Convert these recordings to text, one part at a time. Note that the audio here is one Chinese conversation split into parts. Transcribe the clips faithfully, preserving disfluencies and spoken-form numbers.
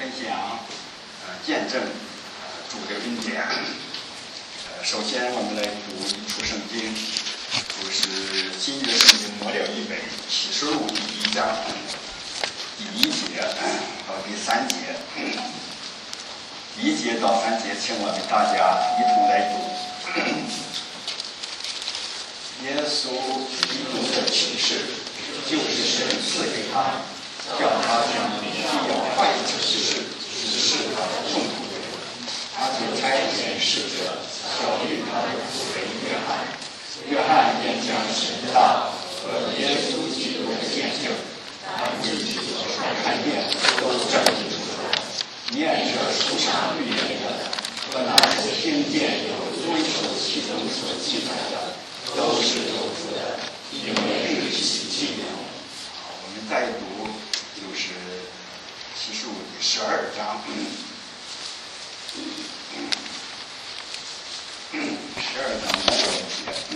分享呃见证呃主的恩典。呃，首先我们来读一处圣经，就是新约圣经末了一本启示录第一章第一节到第三节。第一节到三节，请我们大家一同来读。耶稣基督的启示，就是神赐给他，叫他将必要快指示指示他的众仆人。他就差遣使者交与他的仆人约翰。约翰便将神的道和耶稣基督的见证，他自己所看见都证明出来。念着书上预言的和那所听见有遵守其中所记载的，都是有福的，因为日期近了。好，我们再读就是启示录第十二章，十二章第六节，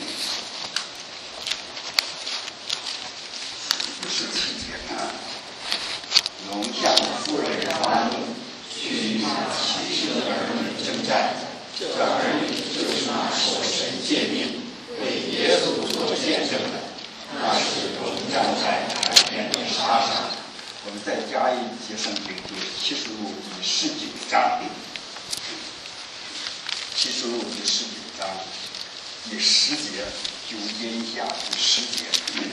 第十七节呢，龙向夫人发怒，去与那启示的儿女征战。这儿女就是那受神诫命为耶稣做见证的，那是龙站在海边的沙上。我们再加一节圣经，就是启示录第十九章。启示录第十九章第十节，纠结一下第十节。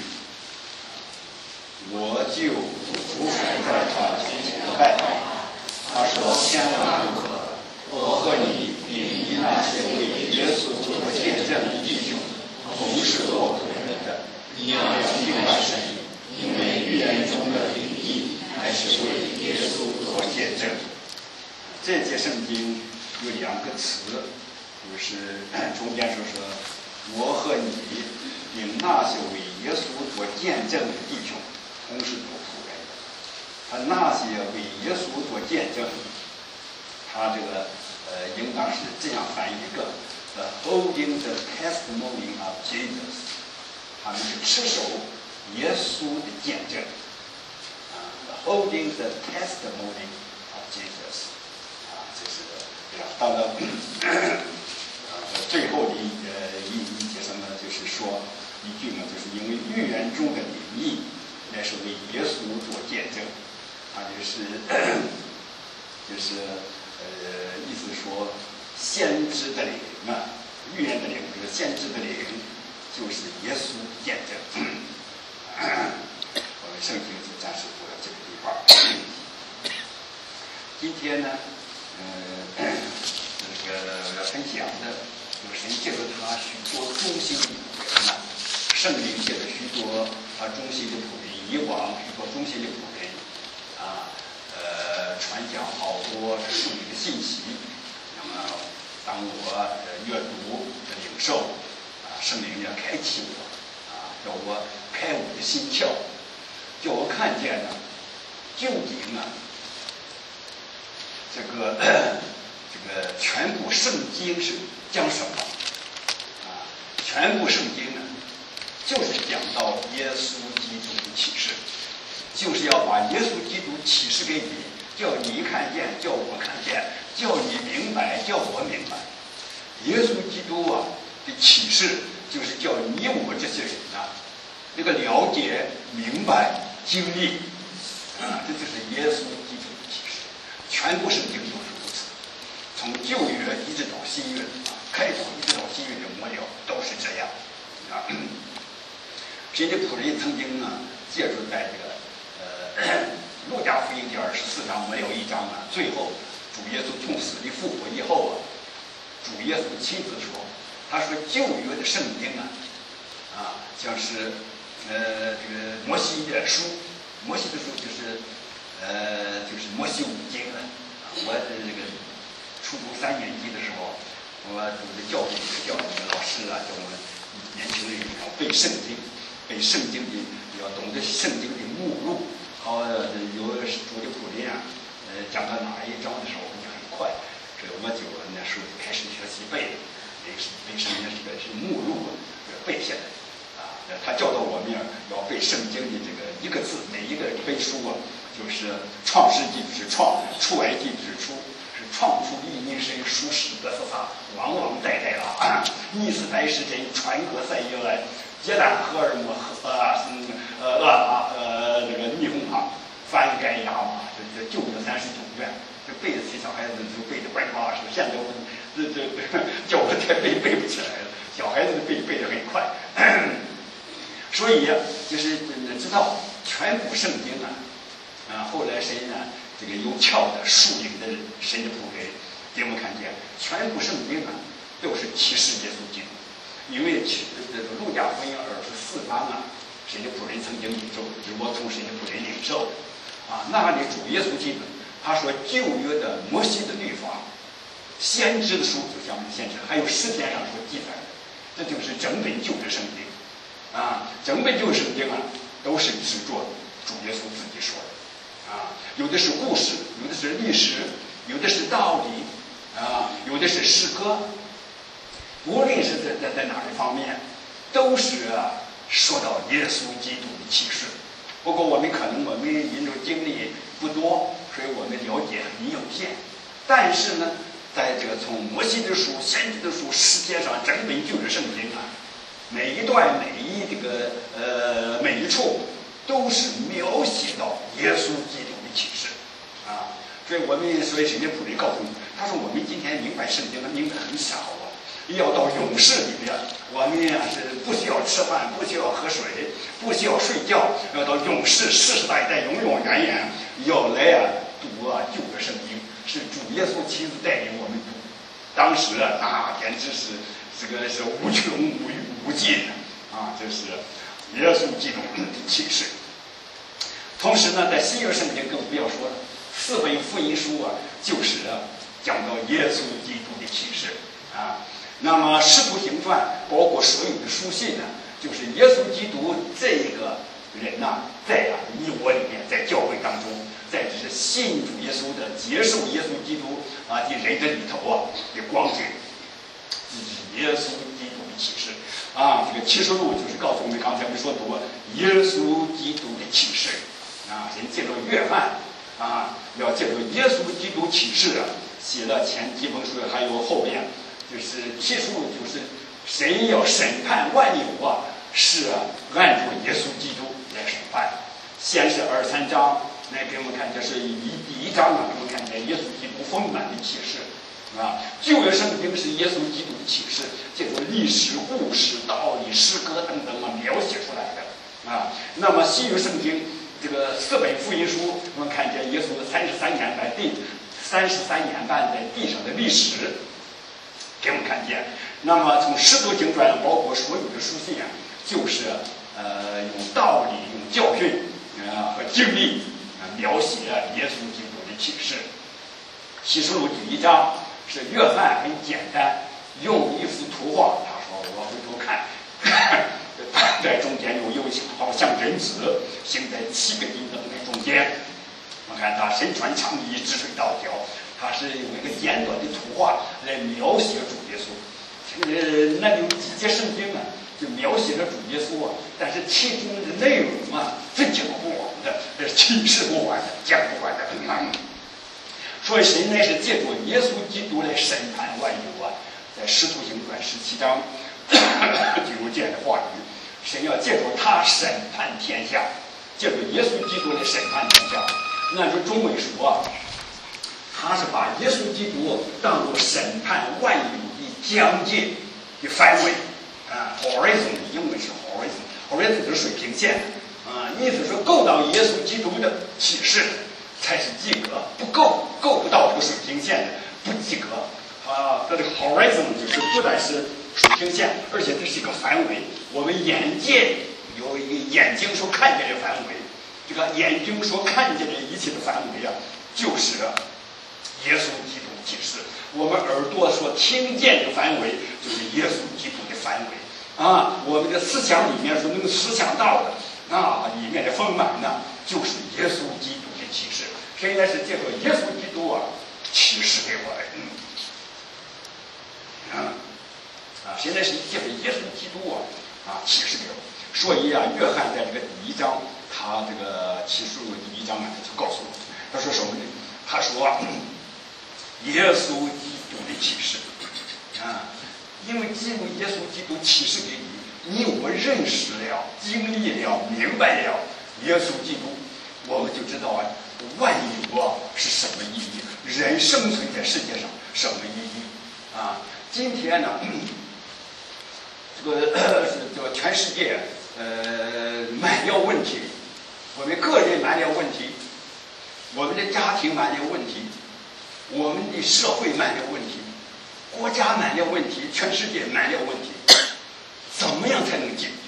我就俯伏在他前拜拜。他说：“千万不可！我和你并以那些为耶稣做见证的弟兄，同是做仆人的。你要敬拜神，因为预言中的灵意乃是为耶稣做见证。”这节圣经有两个词，就是中间说说我和你并那些为耶稣做见证的弟兄，同是做仆人的。他那些为耶稣做见证，他这个呃应当是这样翻译一个 ：the holding the testimony of Jesus， 他们是持守耶稣的见证啊 ，the holding the testimony of Jesus 啊，这是这样。到了呃最后的一呃一一节什么，就是说一句嘛，就是因为预言中的灵意乃是为耶稣做见证。他就是就是呃，意思说先知的灵啊，预言的灵就是先知的灵，就是耶稣见证。我们圣经就暂时读到这个地方。今天呢，呃，这个分享的有神借着他许多忠心的仆人呢，圣灵借着许多他忠心的仆人，以往许多忠心的仆人。啊，呃，传讲好多属灵的信息。那么，当我呃阅读、领受，啊，圣灵要开启我，啊，叫我开我的心窍，叫我看见呢，究竟啊，这个这个全部圣经是讲什么？啊，全部圣经呢，就是讲到耶稣基督的启示。就是要把耶稣基督启示给你，叫你看见，叫我看见，叫你明白，叫我明白。耶稣基督啊的启示，就是叫你我这些人啊，这个了解、明白、经历啊，这就是耶稣基督的启示。全部圣经都是如此，从旧约一直到新约啊，开头一直到新约的末了都是这样啊。神的仆人曾经呢，借助在这个。路加福音第二十四章没有一章啊，最后主耶稣从死里复活以后啊，主耶稣亲自说，他说旧约的圣经啊，啊，像是呃这个摩西的书，摩西的书就是呃就是摩西五经了。我这个初读三年级的时候，我读的教育教育老师啊，叫我们年轻人要背圣经，背圣经的要懂得圣经的目录。好，有主的仆人啊，呃，讲到哪一章的时候，我们就很快，这我就那时候开始学习背，背背圣经这个是目录背下来，啊，他教导我们要背圣经的这个一个字，每一个背书啊，就是创世纪就是创， 出埃及之初是创出一民神属实的说法，往往代代了。你是在时针穿过塞约来，接兰荷尔摩和呃嗯呃厄马呃这个霓虹哈，翻盖亚马，这这九个三十九卷，这背的小孩子就背的怪巴适，现在我这这叫我再背背不起来了，小孩子背背得很快。所以就是知道全部圣经啊，啊，后来神呢，这个有窍的属灵的神的仆人，给我们看见全部圣经啊，都是启示耶稣基督。因为这个路加福音二十四章啊，神的仆人曾经领受，就是我从神的仆人领受啊，那里主耶稣基督，他说旧约的摩西的律法，先知的书就像先知，还有诗篇上所记载的，这就是整本旧的圣经。啊，整本旧圣经啊，都是指着主耶稣自己说的啊，有的是故事，有的是历史，有的是道理啊，有的是诗歌。无论是在在在哪一方面，都是、啊、说到耶稣基督的启示。不过我们可能我们因为经历不多，所以我们了解很有限。但是呢，在这个从摩西的书、先知的书、诗篇上，整本旧的圣经啊。每一段、每一这个呃每一处，都是描写到耶稣基督的启示啊。所以我们所以神的仆人告诉你，他说我们今天明白圣经的明白很少啊，要到永世里面，我们呀是不需要吃饭，不需要喝水，不需要睡觉，要到永世世世代代永永远远要来啊读啊旧的圣经，是主耶稣亲自带领我们读。当时啊，那简直是。这个是无穷无无尽的啊，这是耶稣基督的启示。同时呢，在新约圣经更不要说了，四本福音书啊，就是啊讲到耶稣基督的启示啊。那么使徒行传包括所有的书信呢，就是耶稣基督这个人呐、啊，在啊你我里面，在教会当中，在这是信主耶稣的、接受耶稣基督啊的人的里头啊的光景。耶稣基督的启示啊，这个启示录就是告诉我们，刚才我们说读耶稣基督的启示啊，人借着约翰啊，要借着耶稣基督启示啊，写了前几本书，还有后边就是启示录，就是神要审判万有啊，是啊，按照耶稣基督来审判。先是二三章，来给我们看，这是一第一章啊，给我们看见耶稣基督丰满的启示。啊，旧约圣经是耶稣基督的启示，借助历史、故事、道理、诗歌等等啊描写出来的啊。那么新约圣经这个四本福音书，我们看见耶稣的三十三年在地，三十三年半在地上的历史，给我们看见。那么从使徒行传，包括所有的书信啊，就是呃用道理、用教训啊和经历啊描写耶稣基督的启示。启示录第一章。是约翰很简单，用一幅图画，他说我回头看，在中间有有好像人子行在七个银灯的中间。我看他身穿长衣，直水道条，他是用一个简短的图画来描写主耶稣。呃，那有几节圣经啊，就描写了主耶稣啊，但是其中的内容啊，真讲不完的，启示不完的，讲不完的。嗯所以神乃是借助耶稣基督来审判万有啊，在使徒行传十七章就有这样的话语，神要借助他审判天下，借助耶稣基督来审判天下。那就中文说啊，他是把耶稣基督当作审判万有的疆界的范围啊 ，horizon 英文是 horizon，horizon 就是水平线啊，意思说够到耶稣基督的启示。才是及格，不够够不到这个水平线的不及格啊！它这个 horizon 就是不但是水平线，而且这是一个范围。我们眼界有一个眼睛所看见的范围，这个眼睛所看见的一切的范围啊，就是耶稣基督的启示。我们耳朵所听见的范围，就是耶稣基督的范围啊！我们的思想里面所能思想到的啊，里面的丰满呢，就是耶稣基督的启示。现在是借助耶稣基督啊启示给我们，嗯，啊，现在是借助耶稣基督啊啊启示给我们。所以啊，约翰在这个第一章，他这个启示录第一章啊，他就告诉我，他说什么呢？ 他说耶稣基督的启示啊，因为只有耶稣基督启示给你，你我认识了、经历了、明白了耶稣基督，我们就知道啊，万有啊是什么意义，人生存在世界上什么意义啊？今天呢，这个这个全世界呃满了问题，我们个人满了问题，我们的家庭满了问题，我们的社会满了问题，国家满了问题，全世界满了问题，怎么样才能解决？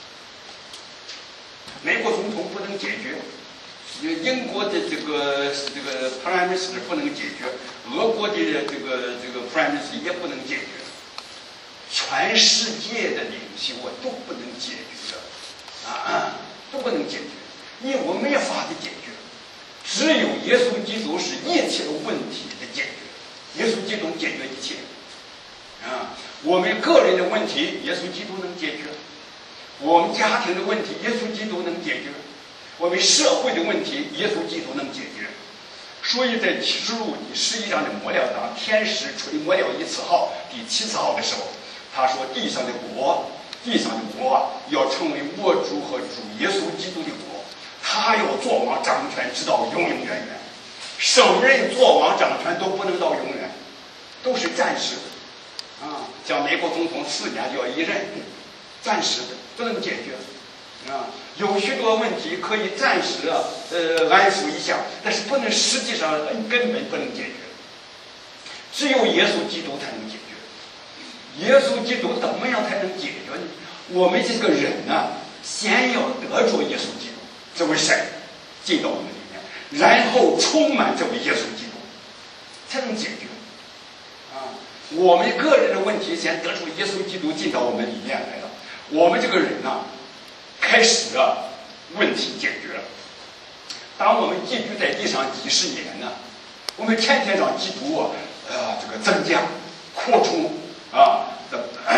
美国总统不能解决，英国的这个这个 Prime Minister 不能解决，俄国的这个这个 Prime Minister 也不能解决，全世界的领袖啊都不能解决啊，都不能解决，因为我没有法子解决，只有耶稣基督是一切问题的解决，耶稣基督解决一切啊，我们个人的问题，耶稣基督能解决。我们家庭的问题，耶稣基督能解决；我们社会的问题，耶稣基督能解决。所以在启示录第十一章的末了章，天使吹末了一次号，第七次号的时候，他说：“地上的国，地上的国要成为我主和主耶稣基督的国，他要作王掌权，直到永永远远。圣人作王掌权都不能到永远，都是暂时的啊。像美国总统四年就要一任，暂时的。”不能解决啊，有许多问题可以暂时呃安抚一下，但是不能实际上根本不能解决。只有耶稣基督才能解决。耶稣基督怎么样才能解决呢？我们这个人呢、啊，先要得着耶稣基督这位神进到我们里面，然后充满这位耶稣基督，才能解决。啊，我们个人的问题先得出耶稣基督进到我们里面来了。我们这个人呢、啊，开始啊，问题解决了。当我们寄居在地上几十年呢，我们天天让基督啊，呃，这个增加、扩充啊 ，the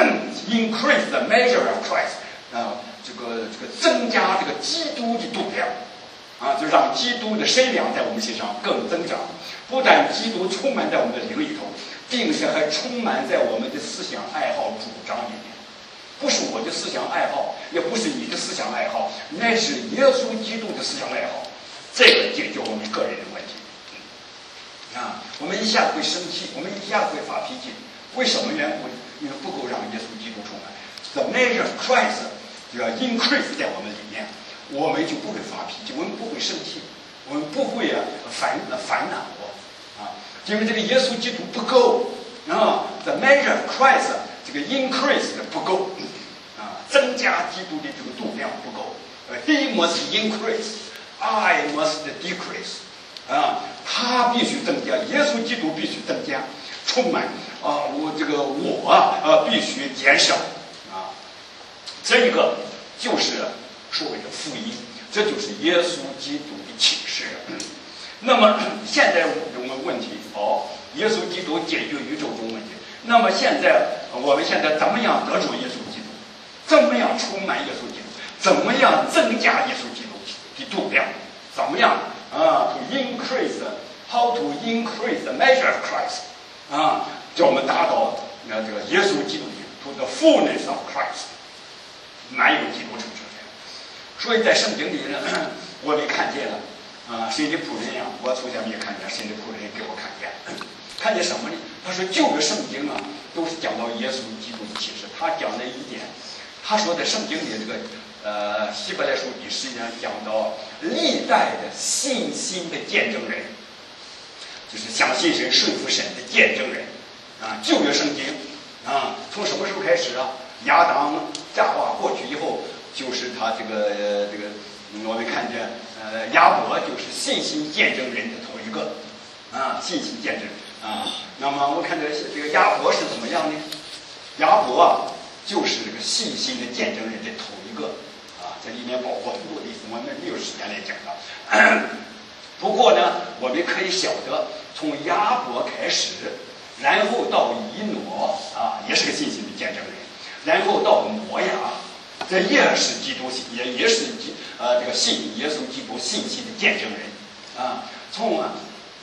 increase the measure of Christ 啊，这个这个增加这个基督的度量啊，就让基督的身量在我们身上更增长。不但基督充满在我们的灵里头，并且还充满在我们的思想、爱好、主张里面。不是我的思想爱好，也不是你的思想爱好，乃是耶稣基督的思想爱好。这个解决我们个人的问题。啊，我们一下子会生气，我们一下子会发脾气，为什么缘故呢？因为不够让耶稣基督充满。The measure of Christ 就要 increase 在我们里面，我们就不会发脾气，我们不会生气，我们不会啊烦烦恼啊，因为这个耶稣基督不够啊。The measure of Christ。这个 increase 的不够啊，增加基督的这个度量不够。呃 ，He must increase, I must decrease。啊，他必须增加，耶稣基督必须增加，充满啊，我这个我啊，呃，必须减少啊。这个就是所谓的福音，这就是耶稣基督的启示。那么现在我们问题，哦，耶稣基督解决宇宙中问题。那么现在，我们现在怎么样得着耶稣基督？怎么样充满耶稣基督？怎么样增加耶稣基督的度量？怎么样啊 ？To increase, how to increase the measure of Christ？ 啊，叫我们达到那这个耶稣基督的 to the fullness of Christ， 满有基督成全。所以在圣经里呢，我们看见了啊，神的仆人呀，我从前没有看见，神的仆人给我看见。看见什么呢？他说旧约圣经啊，都是讲到耶稣基督的启示。他讲了一点，他说在圣经里这个呃希伯来书第十一章讲到历代的信心的见证人，就是相信神、顺服神的见证人啊。旧约圣经啊，从什么时候开始啊？亚当夏娃过去以后，就是他这个、呃、这个、嗯，我们看见呃亚伯就是信心见证人的头一个啊，信心见证。啊，那么我看这这个亚伯是怎么样呢？亚伯啊，就是这个信心的见证人的头一个啊，这里面包括很多的意思，我们没有时间来讲了。不过呢，我们可以晓得，从亚伯开始，然后到以诺啊，也是个信心的见证人，然后到挪亚，这也是基督信，也也是基呃这个信耶稣基督信心的见证人啊，从啊。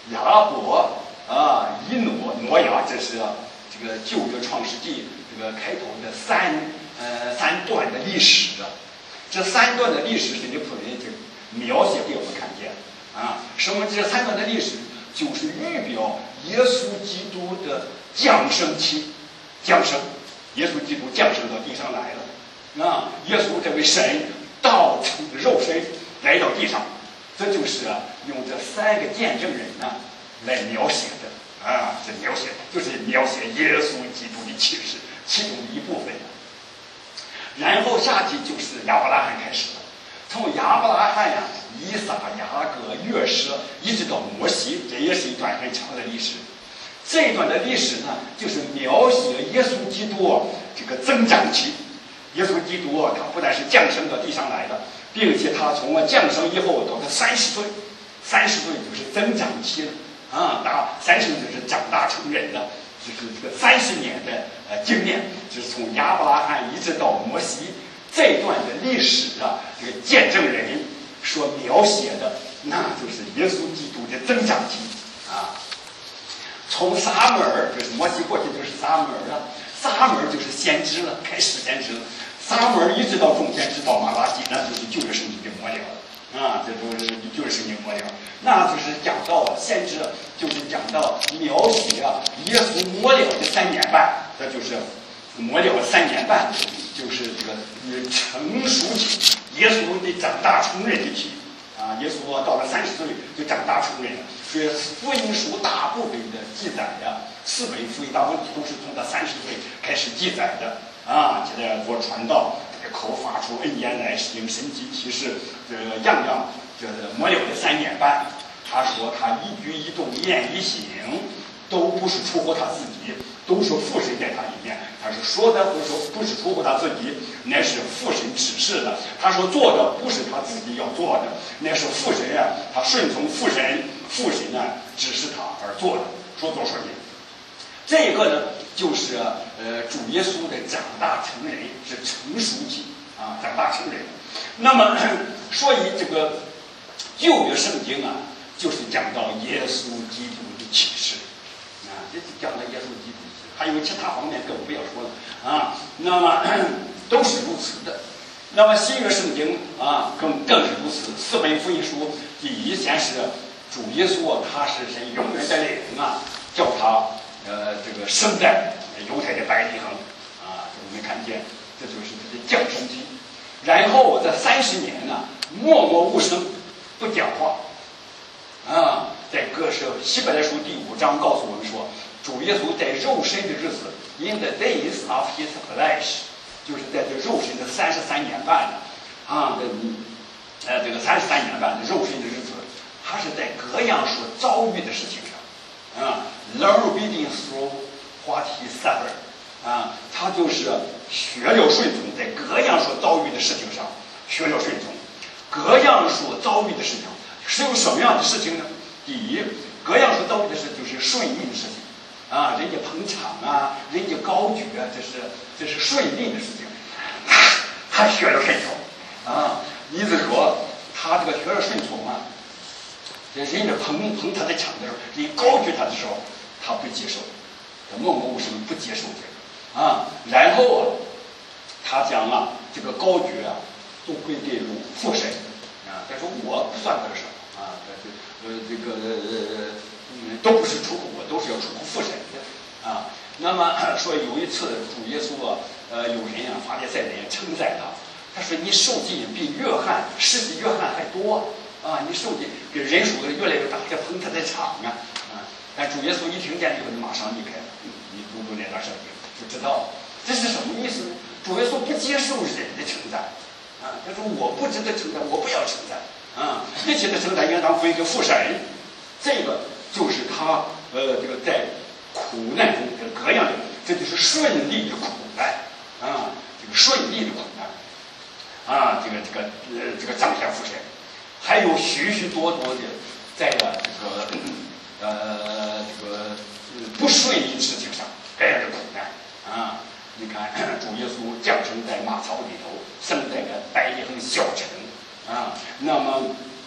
亚伯啊、以诺、挪亚，这是这个旧约创世纪这个开头的三呃三段的历史。这三段的历史，神的仆人就描写给我们看见啊。什么？这三段的历史就是预表耶稣基督的降生期，降生，耶稣基督降生到地上来了啊。耶稣这位神道成肉身来到地上，这就是啊用这三个见证人呢来描写的啊，这描写就是描写耶稣基督的启示其中的一部分。然后下去就是亚伯拉罕开始了，从亚伯拉罕呀、以撒、雅各、约瑟，一直到摩西，这也是一段很长的历史。这一段的历史呢，就是描写耶稣基督这个增长期。耶稣基督他不但是降生到地上来的，并且他从降生以后到他三十岁，三十岁就是增长期了啊，大三十岁就是长大成人了。就是这个三十年的呃经验，就是从亚伯拉罕一直到摩西这一段的历史啊，这个见证人所描写的，那就是耶稣基督的增长期啊。从撒母耳，就是摩西过去就是撒母耳了，撒母耳就是先知了，开始先知了。撒母耳一直到中先知到马拉基，那就是旧约圣经的末了啊，这都是旧约圣经末了。那就是讲到先知，就是讲到描写啊，耶稣末了的三年半，这就是末了三年半，就是这个成熟期，耶稣的长大成人的期啊。耶稣到了三十岁就长大成人了，所以福音书大部分的记载呀、啊，四本福音大部分都是从他三十岁开始记载的啊。接着做传道，这个口发出恩言来，行神迹奇事，这个样样。这末了的三年半，他说他一举一动、一言一行都不是出乎他自己，都是父神在他里面。他是说的不是不是出乎他自己，乃是父神指示的。他说做的不是他自己要做的，乃是父神啊，他顺从父神，父神呢指示他而做的。说多说点，这个呢就是呃主耶稣的长大成人，是成熟期啊，长大成人。那么所以这个。旧约圣经啊，就是讲到耶稣基督的启示啊，这讲到耶稣基督，还有其他方面更不要说了啊。那么都是如此的。那么新约圣经啊，更更是如此。四本福音书，第一先是主耶稣，他是神永远的灵啊，叫他呃这个生在犹太的伯利恒啊，我们看见这就是他的降生期。然后这三十年呢，默默无声。不讲话啊，在歌是希伯来书第五章告诉我们说，主耶稣在肉身的日子 ，in the days of his flesh， 就是在这肉身的三十三年半的啊，这呃这个三十三年半的肉身的日子，他是在各样所遭遇的事情上啊 ，learn obedience through what he suffered 啊，他就是学了顺从，在各样所遭遇的事情上学了顺从。各样所遭遇的事情是有什么样的事情呢？第一，各样所遭遇的事就是顺利的事情啊，人家捧场啊，人家高举啊，这是这是顺利的事情。他学了顺从啊，意思说他这个学了顺从啊，人家捧捧他的场的时候，人家高举他的时候，他不接受，他默默无声不接受这个啊。然后啊，他讲啊，这个高举啊。都归给父神啊！他说我不算得什么啊，这呃这个呃嗯都不是出乎我，都是要出乎父神的啊。那么说有一次主耶稣啊，呃有人啊法利赛人称赞他，他说你受尽比约翰施洗约翰还多啊，你受尽给人数越来越大，这捧他的场啊啊！但主耶稣一听见以后，就马上离开了。你读读那段圣经就知道这是什么意思呢？主耶稣不接受人的称赞。啊，他说我不值得称赞，我不要称赞啊！一切的称赞应当归给父神。这个就是他呃，这个在苦难中的各样的，这就是顺利的苦难啊，这个顺利的苦难啊，这个这个呃，这个彰显父神。还有许许多多的在了这个呃这个不顺利的事情上各样的苦难啊。你看，主耶稣降生在马槽里头，生在个伯利恒小城啊。那么，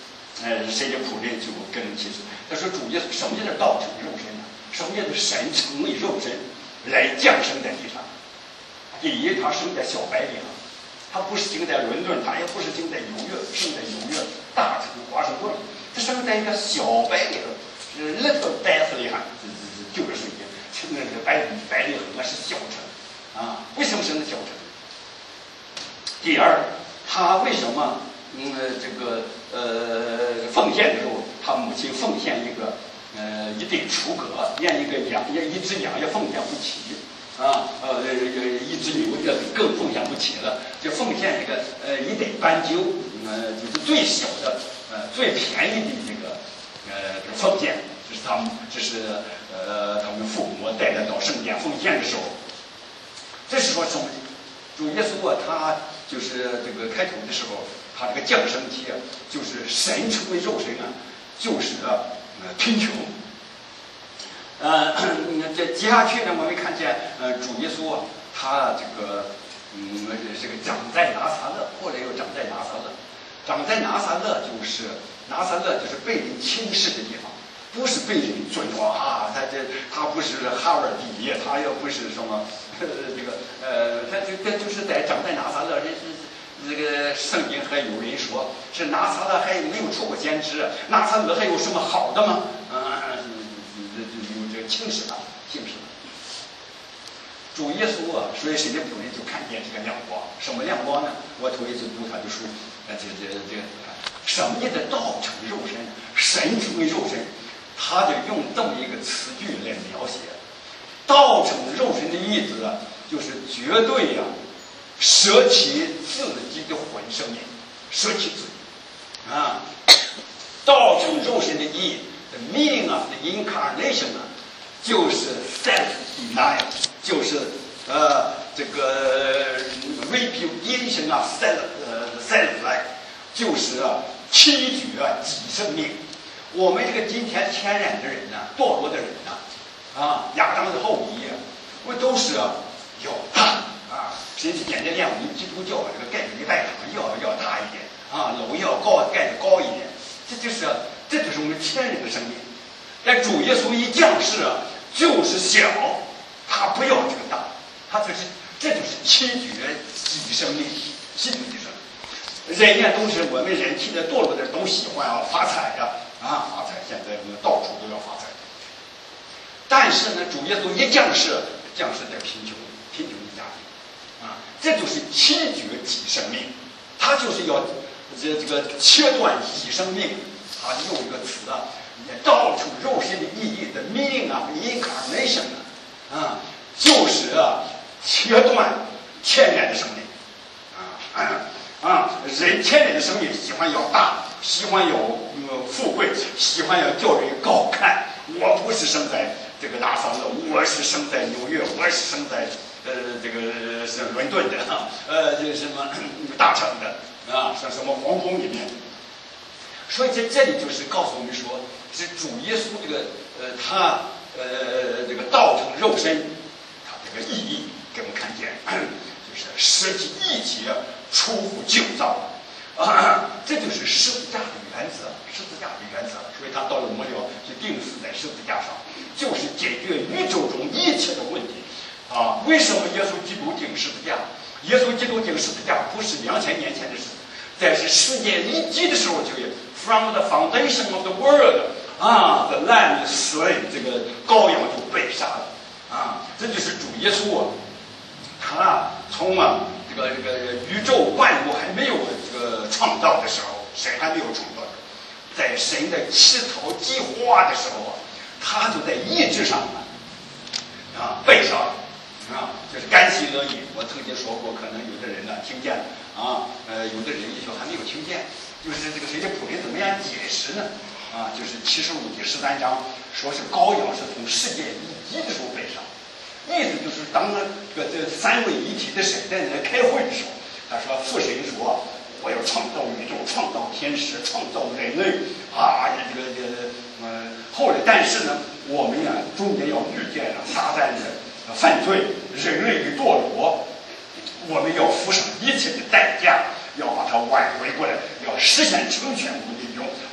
呃，谁的仆人就跟人起誓。他说主耶稣什么叫做道成肉身呢？什么叫做神成为肉身来降生在地上？第一，他生在小白领，他不是生在伦敦，他也不是生在纽约，生在纽约大城华盛顿，他生在一个小白领，是那个白色的哈，就是水晶，那个白白领那是小城啊。为什么生在小城？第二，他为什么嗯这个呃奉献的时候，他母亲奉献一个呃一对雏鸽，连一个羊，一只羊也奉献不起。啊，呃，一只牛也更奉献不起了，就奉献一个呃一袋斑鸠，呃，就是最小的，呃，最便宜的这个，呃，这个奉献，这是他们，这是呃他们父母带来到圣殿奉献的时候，这是说什么？主耶稣啊，他就是这个开头的时候，他这个降生题啊，就是神成为肉身啊，就是呃贫穷。呃，这接下去呢，我们看见，呃，主耶稣啊，他这个，嗯，这个长在拿撒勒，后来又长在拿撒勒，长在拿撒勒就是拿撒勒就是被人轻视的地方，不是被人尊重啊，他这他不是哈尔毕业，他又不是什么，呃，这个呃，他这这就是在长在拿撒勒，这是这个圣经还有人说是拿撒勒还没有出过先知，拿撒勒还有什么好的吗？嗯。轻视他，轻视他。主耶稣啊，所以神的仆人就看见这个亮光。什么亮光呢？我头一次读他的书，呃，这这这，什么叫做道成肉身？神成为肉身，他就用这么一个词句来描写。道成肉身的意思啊，就是绝对呀、啊，舍弃自己的魂生命，舍弃自己啊。道成肉身的意义 ，the meaning of the incarnation 啊。就是 self denial， 就是呃这个 repudiation of self 呃 self life， 就是啊弃绝己生命。我们这个今天天然的人呢、啊，堕落的人呢、啊，啊亚当的后裔，我都是啊要大啊，甚至简单练我们基督教这个盖礼拜堂要要大一点啊，楼要高盖得高一点，这就是这就是我们天然的生命。但主耶稣一降世啊。就是小，他不要这个大，他就是这就是弃绝己生命，心理的生命。人家都是我们人体的堕落的人都喜欢啊发财呀 啊, 啊发财，现在到处都要发财。但是呢，主耶稣一降世，降世在贫穷贫穷的家庭啊，这就是弃绝己生命，他就是要这这个切断己生命。他用一个词啊。道成肉身的意义的 meaning of incarnation 啊，就是啊切断天然的生命啊啊，人天然的生命喜欢要大，喜欢有呃富贵，喜欢要叫人高看。我不是生在这个拿撒勒，我是生在纽约，我是生在呃这个是伦敦的啊，呃这什么大城的啊，像什么皇宫里面。所以在这里就是告诉我们说，是主耶稣这个呃他呃这个道成肉身，他这个意义给我们看见，就是舍弃一切，出乎救造啊，这就是十字架的原则，十字架的原则。所以他到了末了就钉死在十字架上，就是解决宇宙中一切的问题啊。为什么耶稣基督钉十字架？耶稣基督钉十字架不是两千年前的事，在是世界立基的时候就有。From the foundation of the world， 啊 ，the lamb slain， 这个羔羊就被杀了，啊，这就是主耶稣啊，他从啊这个这个宇宙万物还没有这个创造的时候，神还没有创造，在神的起头计划的时候啊，他就在意志上啊啊被杀了，啊，就是甘心乐意。我曾经说过，可能有的人呢听见了啊，呃，有的人也许还没有听见。就是这个谁的仆人怎么样解释呢？啊，就是七十五第十三章说是羔羊是从世界立基的时候被杀，意思就是当这个这三位一体的神在那开会的时候，他说父神说我要创造宇宙，创造天使，创造人类啊，这个这个呃，后来但是呢，我们呀中间要遇见了撒旦的犯罪，人类的堕落，我们要付上一切的代价。要把它挽回过来，要实现成全无利用，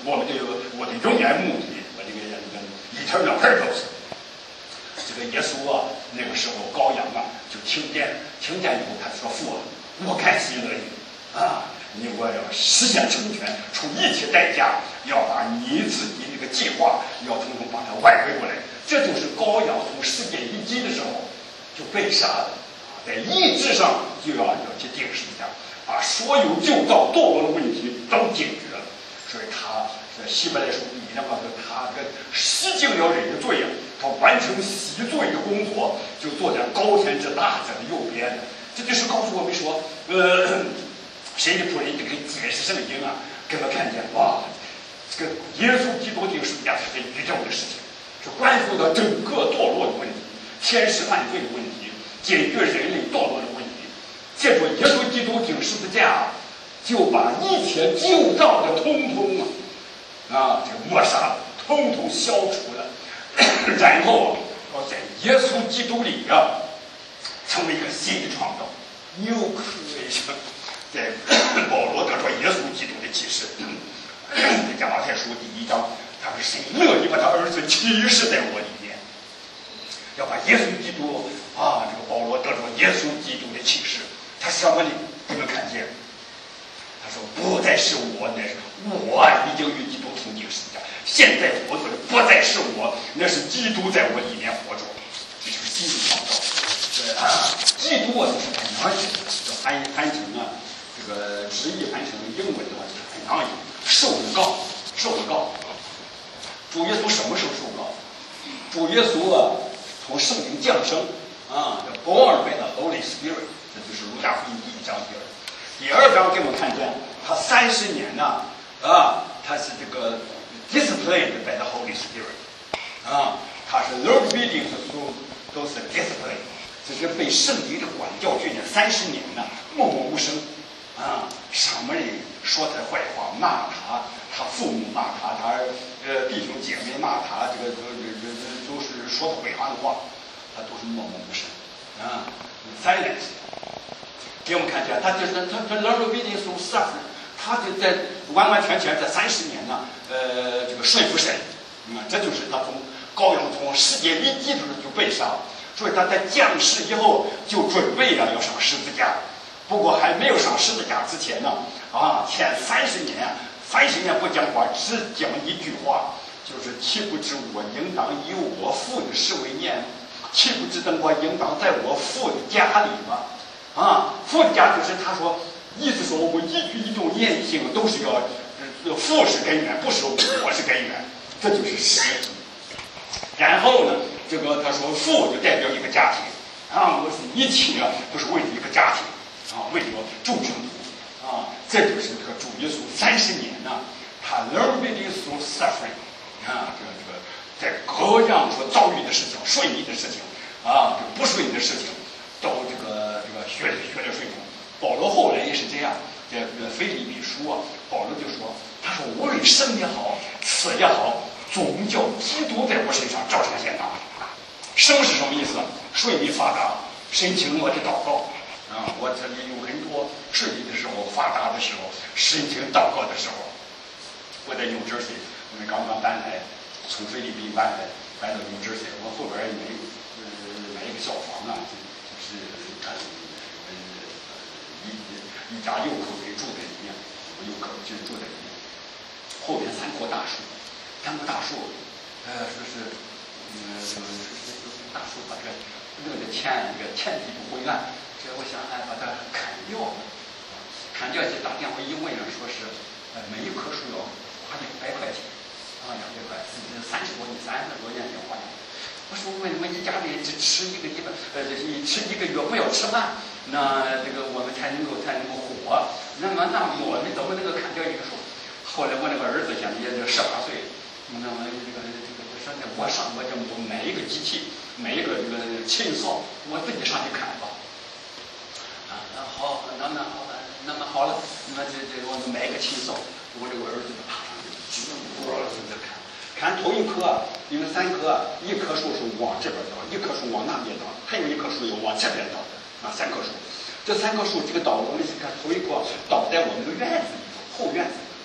我们的我的永远目的，我这个那个 eternal purpose。这个耶稣啊，那个时候羔羊啊就听见，听见以后他说：“父啊，我甘心乐意啊，你我要实现成全，出一切代价，要把你自己这个计划要统统把它挽回过来。”这就是羔羊从世界一击的时候就被杀的，在意志上就要要去定十字架，把所有旧造堕落的问题都解决了。所以他在希伯来书里的话说，他这个洗净了人的罪啊，他完成洗罪的工作，就坐在高天之大者的右边。这就是告诉我们说，呃，神的仆人这个解释圣经啊，给我们看见哇，这个耶稣基督定十字架是很宇宙的事情，是关乎到整个堕落的问题，天使犯罪的问题，解决人类堕落的问题。借助耶稣基督定十字架，就把一切旧造的通通啊。啊，这个抹杀了，统统消除了，然后啊，在耶稣基督里啊，成为一个新的创造。New creation， 在保罗得着耶稣基督的启示，在加拉太书第一章，他说神乐意把他儿子启示在我里面，要把耶稣基督啊，这个保罗得着耶稣基督的启示，他什么呢？你们看见？他说：“不再是我，乃是我已经与基督同定十字架。现在活着的不再是我，那是基督在我里面活着。这就是新的创造。对啊，基督啊，就是很难写，就翻翻成啊，这个直译翻成英文的话就是很难译。受告，受告。主耶稣什么时候受告？主耶稣啊，从圣灵降生啊 ，born by the Holy Spirit， 这就是路加福音第一章第二。”第二章给我们看见，他三十年呢，啊，他是这个 disciplined by the Holy Spirit， 啊，他是 Lord reading 都都是 discipline， 这是被圣灵的管教训练三十年呢，默默无声，啊，什么人说他坏话，骂他，他父母骂他，他呃弟兄姐妹骂他，这个这这这都是说他违法的话，他都是默默无声，啊 ，silence。给我们看见，他就是他他 learn obedience through suffering， 他就在完完全全在三十年呢，呃，这个顺服神，啊、嗯，这就是他从羔羊从世界一击的时候就被杀，所以他在降世以后就准备了要上十字架，不过还没有上十字架之前呢，啊，前三十年，三十年不讲话，只讲一句话，就是岂不知我应当以我父的事为念，岂不知等我应当在我父的家里吗？啊，父的家就是他说，意思说我一举一动言行都是要，呃，父是根源，不是我是根源，这就是实体。然后呢，这个他说父就代表一个家庭，啊，我是一起啊，都是为了一个家庭，啊，为了众生徒，啊，这就是这个主耶稣三十年呢，他 learn with through suffering， 啊，这个这个在各样所遭遇的事情，顺利的事情，啊，这个不顺利的事情。都这个这个学学的顺从，保罗后来也是这样，在这个腓立比书啊，保罗就说，他说无论生也好，死也好，总叫基督在我身上照常显大。生是什么意思？顺利发达，申请我的祷告啊，我这里有很多顺利的时候，发达的时候，申请祷告的时候。我在纽泽西，我们刚刚搬来，从菲律宾搬来，搬到纽泽西，我后边也没呃买一个小房啊。是呃呃一一家六口人住在里面，我六口就住在里面。后边三棵大树，三棵大树，呃，说是嗯，这个大树把这个那个田这个田地不回来，所以我想哎把它砍掉，砍掉去打电话一问人说是呃每一棵树要花两百块钱，啊两百块，三十多年三十多年要花两百。我说为什么一家人只吃一个礼拜，呃，一吃一个月不要吃饭，那这个我们才能够才能够活。那么那我们怎么能够砍掉一个树？后来我那个儿子现在也就十八岁，那么这个这个说的我上我就买一个机器，买一个这个禽扫，我自己上去砍吧。啊，那好，那那好了，那么好了，那么这这我们买一个禽扫，我这个儿子就爬上去，只能我儿子在砍。看头一棵，因为三棵，一棵树是往这边倒，一棵树往那边倒，还有一棵树又往这边倒的，啊，三棵树。这三棵树，这个倒，我们看头一棵倒在我们的院子里头，后院子里头。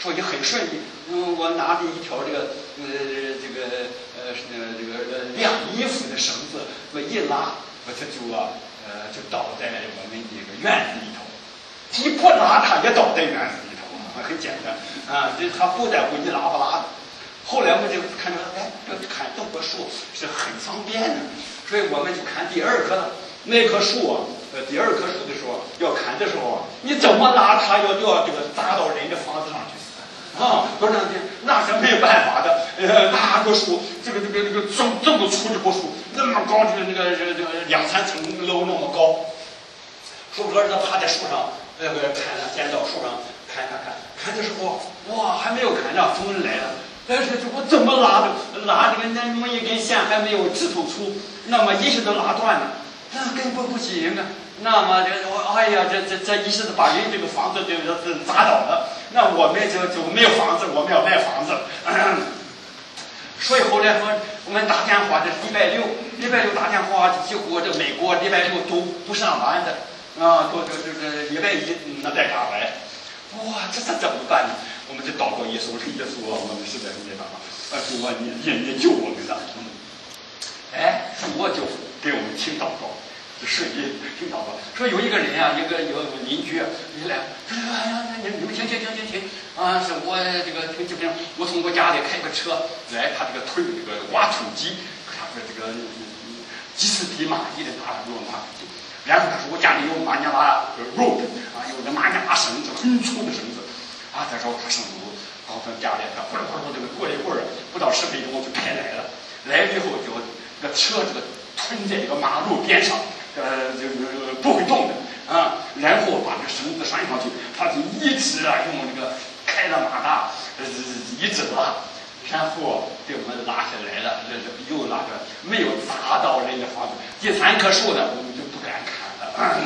说也很顺利。嗯，我拿着一条这个呃这个呃呃这个呃晾衣服的绳子，我一拉，我这就啊呃就倒在我们这个院子里头。一不拉它也倒在院子里头，很简单啊，这它不在乎你拉不拉的。后来我们就看着，哎，这砍这棵树是很方便的，所以我们就砍第二棵了。那棵树啊，呃，第二棵树的时候要砍的时候，你怎么拉它要要这个砸到人的房子上去啊？不是那是没有办法的。呃，那棵树，这个这个这个这这么粗这棵树，那么高，这个这个这个这个两三层楼那么高，树哥他趴在树上，那个砍了，先到树上砍砍砍，砍的时候，哇，还没有砍呢，风来了。但是我怎么拉的？拉这个那么一根线还没有指头粗，那么一下都拉断了，那根本不行啊！那么这我哎呀，这这这一下子把人这个房子就就砸倒了。那我们就就没有房子，我们要卖房子。嗯、所以后来说我们打电话，这礼拜六，礼拜六打电话，几乎这美国礼拜六都不上班的啊，都这这这礼拜一那在家来。哇，这这怎么办呢？我们就祷告耶稣，说耶稣啊，我们实在是没办法，啊主啊，你你你救我们了。嗯，哎，主啊就给我们听祷告，就顺利听祷告。说有一个人啊，一个有邻居啊，一来，说哎呀，你你们停停停停停啊！是我这个这边，我从我家里开个车来，他这个推这个挖土机，他说这个几十匹马力的大用挖土机。然后他说我家里有马尼拉 rope 啊，有那马尼拉绳子，很粗的绳子。啊，他说他上楼，到他家里，他呼噜呼噜这个过了一会儿，不到十分钟就开来了。来了以后就这个车这个吞在这个马路边上，呃，就就不会动的啊。然后把这绳子拴上去，他就一直啊用这个开了马达，呃，一直拉，然后给我们拉下来了，这这又拉着，没有砸到人家房子。第三棵树呢，我们就不敢砍了。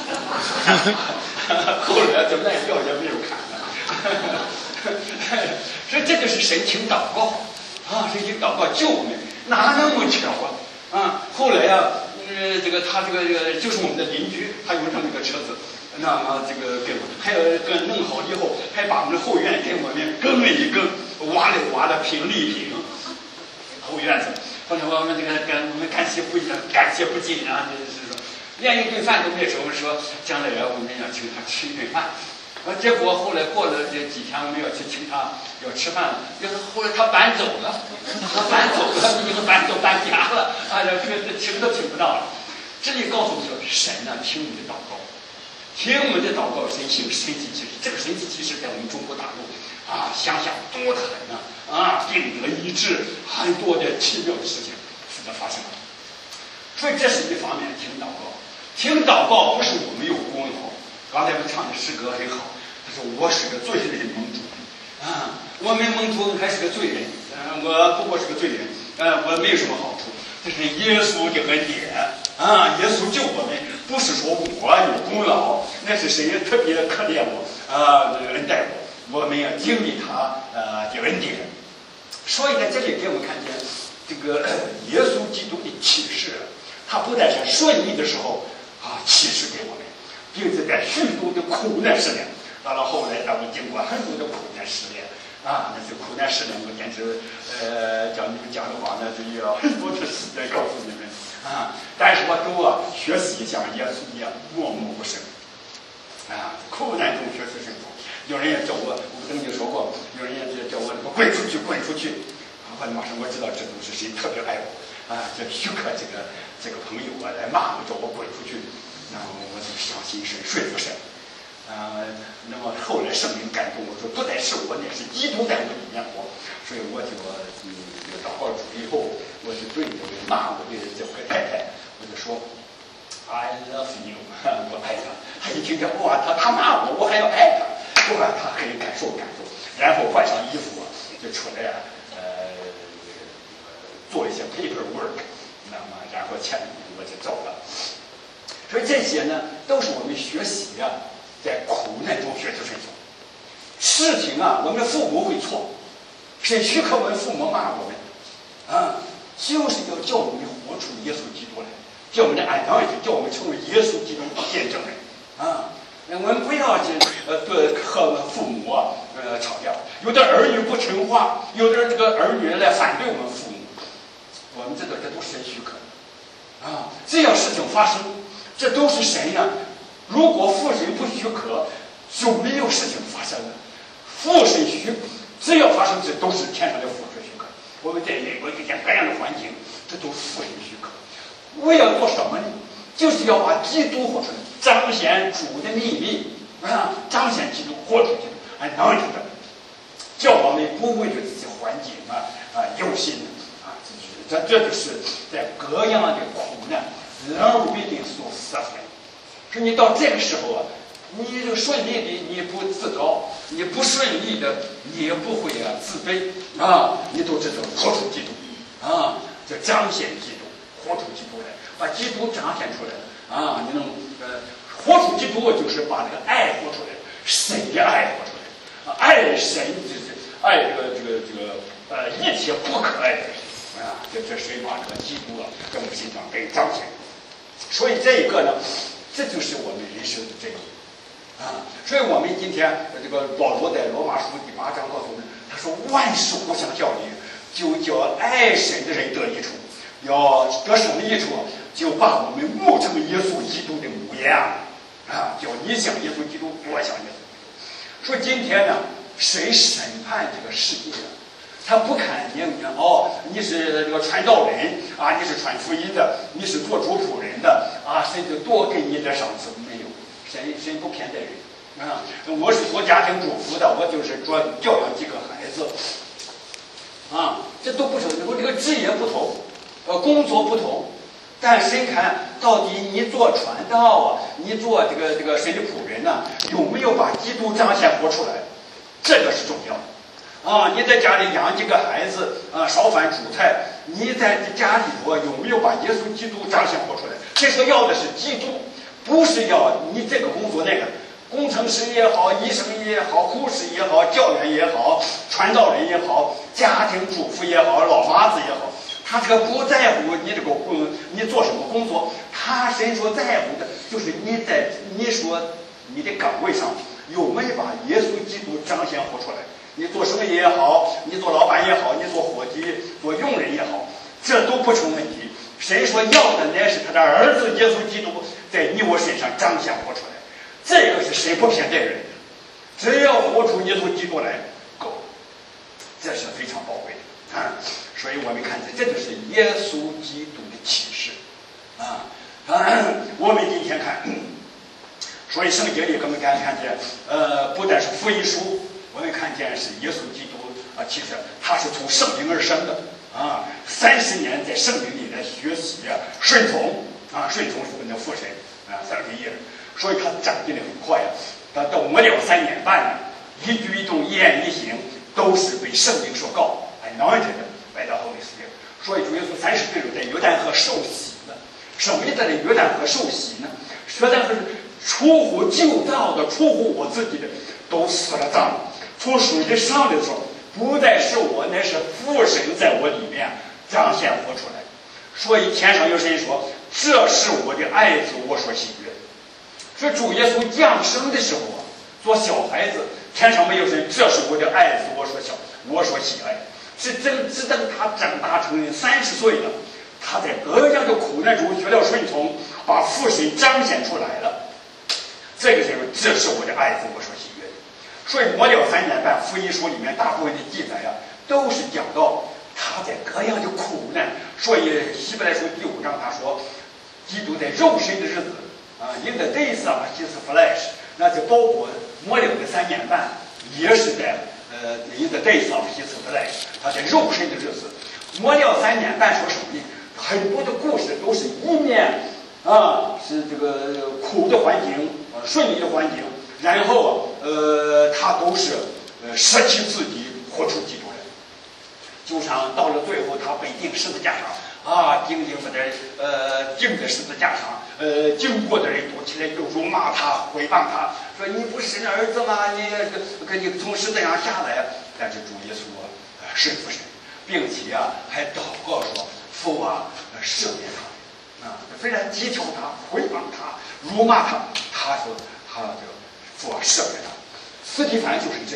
后来就赖掉也没有砍了。所以这就是神情祷告啊，神情祷告救我们，哪那么巧啊啊！后来啊，呃，这个他这个这个就是我们的邻居，他有这么一个车子，那么这个给我还有跟弄好以后，还把我们的后院给我们耕了一耕，挖了挖了平了一平，后院子。后来我们这个跟我们感谢不感谢不尽啊，就是说连一顿饭都没吃，我们说将来我们要请他吃一顿饭。啊，结果后来过了这几天，我们要去请他要吃饭了。就是后来他搬走了，他搬走了，一个搬走搬家了，啊，这个这听都听不到了。这里告诉我们说，神呢听我们的祷告，听我们的祷告，神行神迹奇事。这个神迹奇事在我们中国大陆啊，想想多可能啊！病得医治，很多的奇妙的事情是在发生了。所以这是一方面，听祷告，听祷告不是我们有功劳。刚才我们唱的诗歌很好，他说我是个罪人蒙主啊，我们蒙主还是个罪人，呃，我不过是个罪人，呃，我没有什么好处，这是耶稣的恩典啊，耶稣救我们，不是说我有功劳，那是神特别可怜我啊，恩待我，我们要经历他呃的恩典。所以在这里给我们看见这个耶稣基督的启示，他不但是顺利的时候啊启示给我们。并且在许多的苦难试炼，到了后来，咱们经过很多的苦难试炼啊，那些苦难试炼，我简直呃讲你们讲的话呢，就要很多的时间告诉你们啊。但是我都啊学习像耶稣一样默默无声啊，苦难中学习圣徒。有人也叫我，我跟你说过，有人也叫我滚出去，滚出去。我马上我知道这都是谁特别爱我啊，这许可这个这个朋友啊来骂我，叫我滚出去。然后我就相信神，顺服神，啊、呃，那么后来圣灵感动我说，不再是我，乃是基督在我里面活，所以我就嗯祷告主以后，我就对这个骂我的这个太太，我就说 I love you， 我爱他。他一听见哇，他他骂我，我还要爱他，哇，他很感受感受，然后换上衣服就出来呃做一些 paperwork， 那么然后签名我就走了。所以这些呢，都是我们学习啊，在苦难中学习顺从。事情啊，我们的父母会错，谁许可我们父母骂我们啊？就是要叫我们活出耶稣基督来，叫我们的爱当叫我们成为耶稣基督的见证人啊！我们不要去呃对和父母啊呃吵架，有的儿女不听话，有的这个儿女来反对我们父母，我们知道这都是神许可的啊。这样事情发生，这都是神呀。如果父神不许可，就没有事情发生了。父神许，只要发生，这都是天上的父神许可。我们在美国遇见各样的环境，这都是父神许可。我要做什么呢？就是要把基督活出来，彰显主的秘密啊，彰显基督，活出基督，哎，能听的，叫我们不为着这些环境啊啊忧心啊，这这这就是在各样的苦难，人不一定所实现。说你到这个时候啊，你就顺利的你不自高，你不顺利的你也不会啊自卑啊，你都知道活出基督啊，这彰显基督，活出基督来。把基督彰显出来啊！你能呃活出基督，就是把这个爱活出来，神的爱活出来啊！爱神就是爱这个这个这个呃一切不可爱的神啊！这这谁把这个基督啊这个形象给彰显？所以这一个呢，这就是我们人生的真理啊！所以我们今天这个保罗在罗马书第八章告诉我们，他说万事互相效力，就叫爱神的人得益处。要得什么益处？就把我们磨成耶稣基督的模样啊！叫你像耶稣基督，我像耶稣基督。说今天呢，谁审判这个世界呢？他不看你哦，你是这个传道人啊，你是传福音的，你是做主仆人的啊，神就多给你点赏赐没有？神神不偏待人啊！我是做家庭主妇的，我就是做教养几个孩子啊，这都不是我这个职业不同。呃，工作不同，但神看到底你做传道啊，你做这个这个神的仆人呢、啊，有没有把基督彰显活出来？这个是重要的啊！你在家里养几个孩子啊，烧饭煮菜，你在家里头有没有把耶稣基督彰显活出来？这说要的是基督，不是要你这个工作那个。工程师也好，医生也好，护士也好，教员也好，传道人也好，家庭主妇也好，老妈子也好。他这个不在乎你这个工，你做什么工作，他神所在乎的就是你在你说你的岗位上有没有把耶稣基督彰显活出来。你做生意也好，你做老板也好，你做伙计、做佣人也好，这都不成问题。神说要的乃是他的儿子耶稣基督在你我身上彰显活出来，这个是神不偏待人，只要活出耶稣基督来够，这是非常宝贵的啊。所以我们看见，这就是耶稣基督的启示啊！啊我们今天看，所以圣经里我们看看见，呃，不但是福音书，我们看见是耶稣基督啊，其实他是从圣灵而生的啊，三十年在圣灵里来学习啊，顺从啊，顺从是我们的父神啊，三十一人，所以他长进的很快啊，他到末了三年半呢，一举一动、一言一行都是被圣灵所告，哎，能认的。来到后面世界，所以主耶稣三十岁时在约旦河受洗了。什么叫在约旦河受洗呢？约旦河是出乎旧造的，出乎我自己的，都死了脏。从水里上来的时候，不再是我，乃是父神在我里面彰显活出来。所以天上有神说：“这是我的爱子，我所喜悦。”说主耶稣降生的时候啊，做小孩子，天上没有神，这是我的爱子，我所小，我所喜爱。是正只等他长大成三十岁了，他在各样的苦难中学了顺从，把父神彰显出来了。这个时候，这是我的爱子，我所喜悦的。所以末了三年半，福音书里面大部分的记载啊，都是讲到他在各样的苦难。所以希伯来书第五章他说，基督在肉身的日子啊 ，in the days of his flesh， 那就包括末了的三年半，也是在。呃，in the days of his flesh， 他在肉身的日子，末了三年半说什么呢？很多的故事都是一面啊是这个苦的环境，呃顺利的环境，然后呃他都是呃舍弃自己，活出基督来。就像到了最后，他被钉十字架上啊，钉钉在呃钉在十字架上，呃经过的人都起来就辱骂他，诽谤他，说你不是神的儿子吗？你跟你从十字架上下来。但是主耶稣啊，顺服神，并且啊还祷告说：“父啊，赦免他。”啊，非常讥诮他，诽谤他，辱骂他。他说：“他这个父啊，赦免他。”司提反就是这样，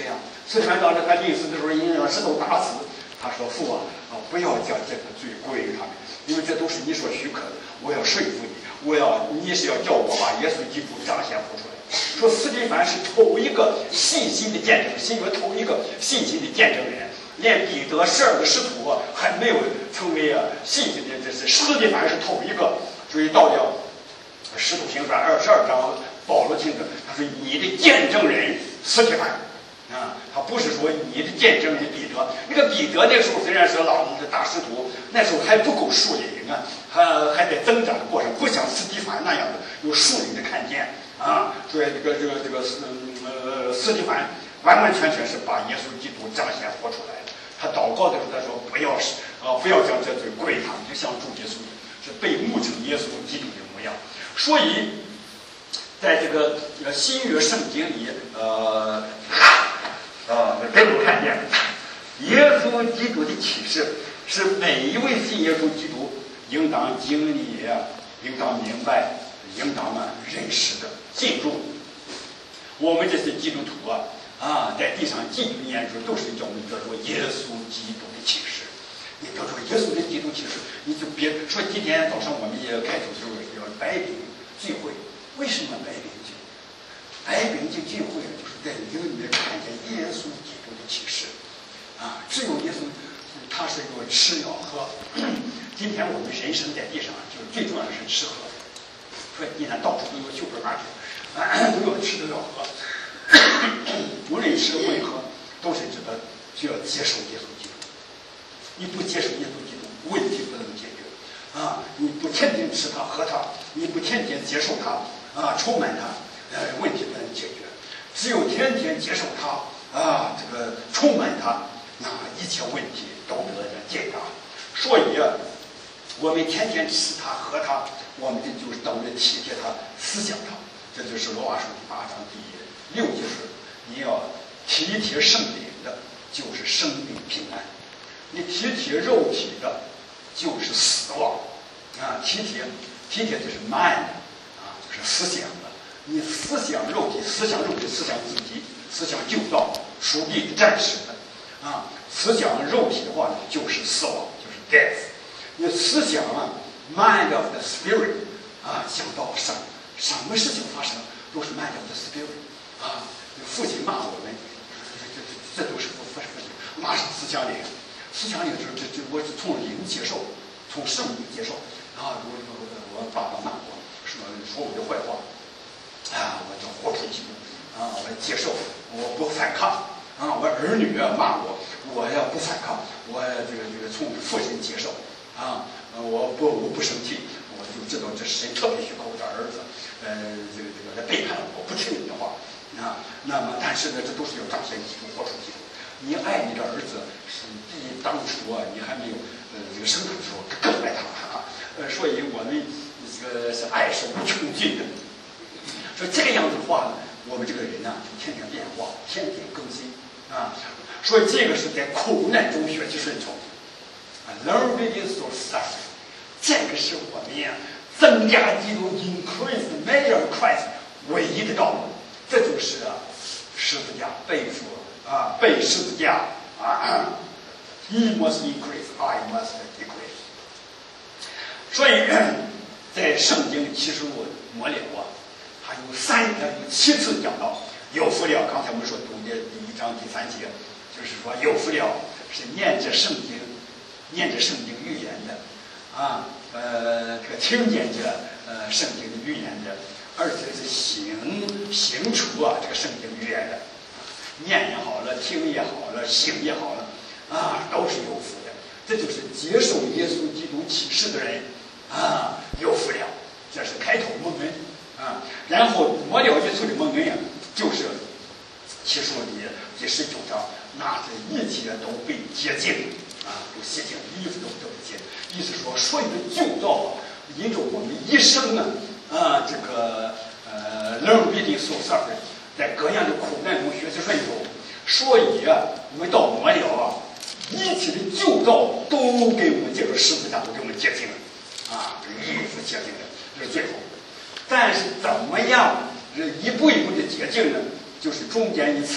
四川当时他临死的时候，人让石头打死，他说父啊，啊不要将这个罪归于他们，因为这都是你所许可的，我要说服你，我要你是要叫我把耶稣基督彰显活出来。说司提反是头一个信心的见证，新约头一个信心的见证人，连彼得十二个使徒还没有成为信心的，这是司提反是头一个。所以到了使徒行传二十二章，保罗听着，他说你的见证人司提反。啊，他不是说你的见证人彼得，那个彼得那个时候虽然是老的大使徒，那时候还不够属灵啊，还还在增长的过程，不像司提反那样的有属灵的看见啊。所以这个这个这个司呃司提反完完全全是把耶稣基督彰显活出来的。他祷告的时候他说不要是啊不要将这罪归他们，就像主耶稣是被牧成耶稣基督的模样。所以在这个呃新约圣经里，呃。啊，给我看见，耶稣基督的启示是每一位信耶稣基督应当经历、应当明白、应当呢认识的。记住，我们这些基督徒啊，啊，在地上记住念书，都是叫我们得着耶稣基督的启示。你得着耶稣的基督启示，你就别说今天早上我们也开头的时候要白饼聚会，为什么白饼聚？白饼聚聚会就是在灵里面看见耶稣基督的启示啊！只有耶稣，他是要吃要喝。今天我们人生在地上，就是最重要的是吃喝。所以你看到处都有秀本马去，啊，都要吃都要喝。无论吃无论喝，都是指的就要接受耶稣基督。你不接受耶稣基督，问题不能解决啊！你不天天吃它喝它，你不天天接受它啊，充满它。呃，问题不能解决，只有天天接受它啊，这个充满它，那一切问题都得到解答。所以啊，我们天天吃它喝它，我们就是等于体贴它、思想它。这就是罗马书第八章第六节说，你要体贴圣灵的，就是生命平安；你体贴肉体的，就是死亡。啊，体贴体贴就是慢的啊，就是思想的。你思想肉体，思想肉体，思想自己，思想旧造，属地的战士的啊。思想肉体的话呢，就是死亡，就是 death。你思想啊 ，mind of the spirit 啊，想到什什么事情发生，都是 mind of the spirit 啊。父亲骂我们，这这这都是不不是父亲，马上思想灵，思想灵就是这这我是从灵接受，从圣灵接受啊。我我我爸爸骂我，说说我的坏话。啊，我就活出基督啊！我接受，我不反抗啊！我儿女骂我，我要不反抗，我这个这个从父亲接受啊！我不我不生气，我就知道这是神特别许可我的儿子，呃，这个这个来背叛我，不听你的话啊！那么，但是呢，这都是要彰显基督，活出基督。你爱你的儿子，是比当初啊，你还没有呃这个生他的时候更爱他啊！呃，所以我们这个是爱是无穷尽的。所以这个样子的话呢，我们这个人呢、啊、就天天变化，天天更新啊。所以这个是在苦难中学习顺从啊 ，learn begins through suffering。这个是我们呀、啊、增加基督 increase the measure of Christ 唯一的道路。这就是啊十字架背负啊背十字架啊 ，He must increase, I must decrease。所以在圣经启示录末了啊。还有三呃有七次讲到有福了，刚才我们说读的第一章第三节，就是说有福了是念着圣经，念着圣经预言的啊，呃，这个听见着呃圣经的预言的，而且是行行出啊这个圣经预言的，念也好了，听也好了，行也好了啊，都是有福的。这就是接受耶稣基督启示的人啊，有福了，这是开头蒙恩。啊，然后末了耶稣的蒙恩呀，就是启示录里第十九章，那这一切都被洁净啊，都洗净，衣服都都被洁净。意思说，所有的旧造因着我们一生呢，啊，这个呃 learn reading so suffering， 在各样的苦难中学习顺从，所以啊，我们到末了啊，一切的旧造都给我们借着十字架都给我们洁净了，啊，这个衣服洁净了，这是最后。但是怎么样一步一步的洁净呢？就是中间一次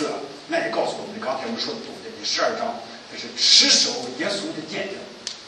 那也告诉我们，刚才我们说的读的第十二章，这是持守耶稣的见证